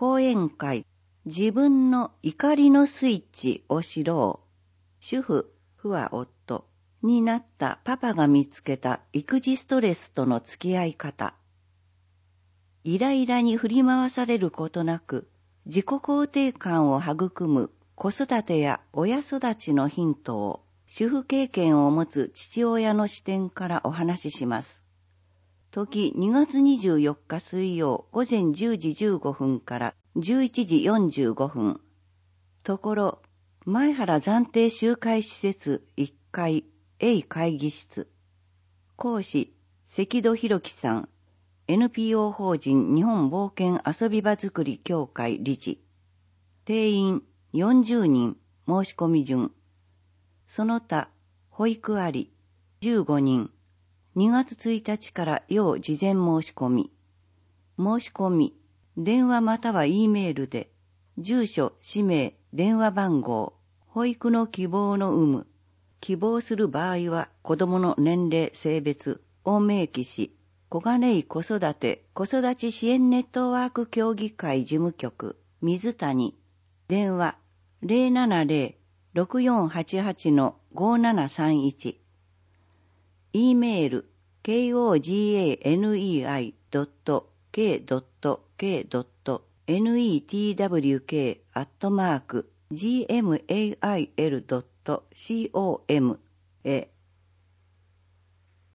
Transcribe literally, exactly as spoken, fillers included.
講演会、自分の怒りのスイッチを知ろう。主婦、夫は夫になったパパが見つけた育児ストレスとの付き合い方。イライラに振り回されることなく、自己肯定感を育む子育てや親育ちのヒントを、主婦経験を持つ父親の視点からお話しします。時にがつにじゅうよっか水曜午前じゅうじじゅうごふんからじゅういちじよんじゅうごふん。ところ、前原暫定集会施設いっかい A 会議室。講師、関戸博樹さん。エヌピーオー 法人日本冒険遊び場づくり協会理事。定員よんじゅうにん、申し込み順。その他、保育あり、じゅうごにん。にがつついたちから要事前申し込み。申し込み、電話または E メールで、住所、氏名、電話番号、保育の希望の有無、希望する場合は子供の年齢、性別を明記し、小金井子育て子育ち支援ネットワーク協議会事務局、水谷、電話 ゼロななゼロ ろくよんはちはち ごななさんいち、E メール ケーオージーエーエヌイーアイドットケードットケードットネットワーク アットマーク ジーエムエーアイエルドットコム へ